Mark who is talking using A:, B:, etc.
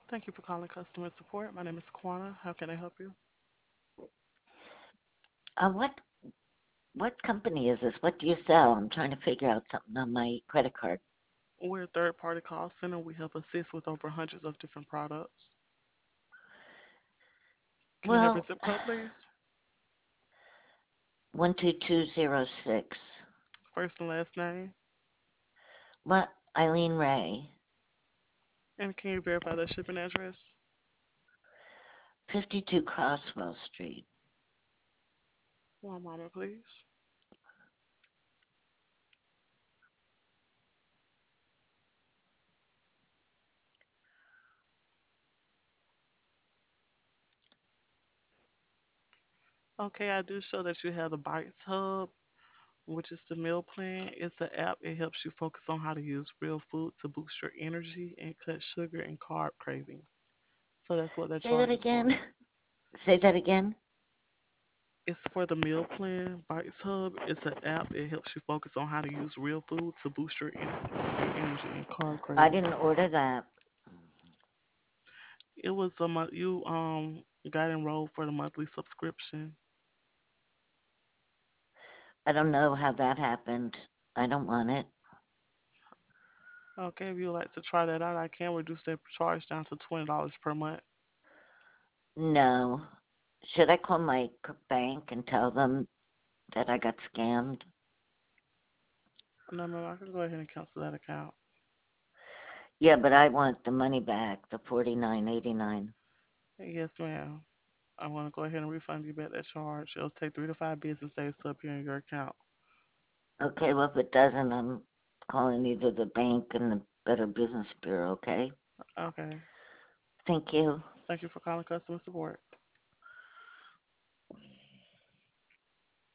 A: Thank you for calling customer support. My name is Kwana. How can I help you?
B: What company is this? What do you sell? I'm trying to figure out something on my credit card.
A: We're a third party call center. We help assist with over hundreds of different products. Can I have your
B: Well,
A: zip code, please?
B: 12206.
A: First and last name.
B: What? Eileen Ray.
A: And can you verify that shipping address?
B: 52 Crosswell Street.
A: One moment, please. Okay, I do show that you have the Bites Hub, which is the meal plan. It's an app. It helps you focus on how to use real food to boost your energy and cut sugar and carb cravings. So that's what that
B: Say that
A: charge is for.
B: again. Say that again.
A: It's for the meal plan. Bites Hub is an app. It helps you focus on how to use real food to boost your energy and carb
B: I
A: cravings.
B: didn't order that.
A: It was a month you got enrolled for the monthly subscription.
B: I don't know how that happened. I don't want it.
A: Okay, if you'd like to try that out, I can reduce that charge down to $20 per month.
B: No. Should I call my bank and tell them that I got scammed?
A: No, ma'am, I can go ahead and cancel that account.
B: Yeah, but I want the money back, the 49.89.
A: Yes, ma'am. I'm gonna go ahead and refund you back that charge. It'll take 3 to 5 business days to appear in your account.
B: Okay, well, if it doesn't, I'm calling either the bank and the Better Business Bureau, okay?
A: Okay.
B: Thank you.
A: Thank you for calling customer support.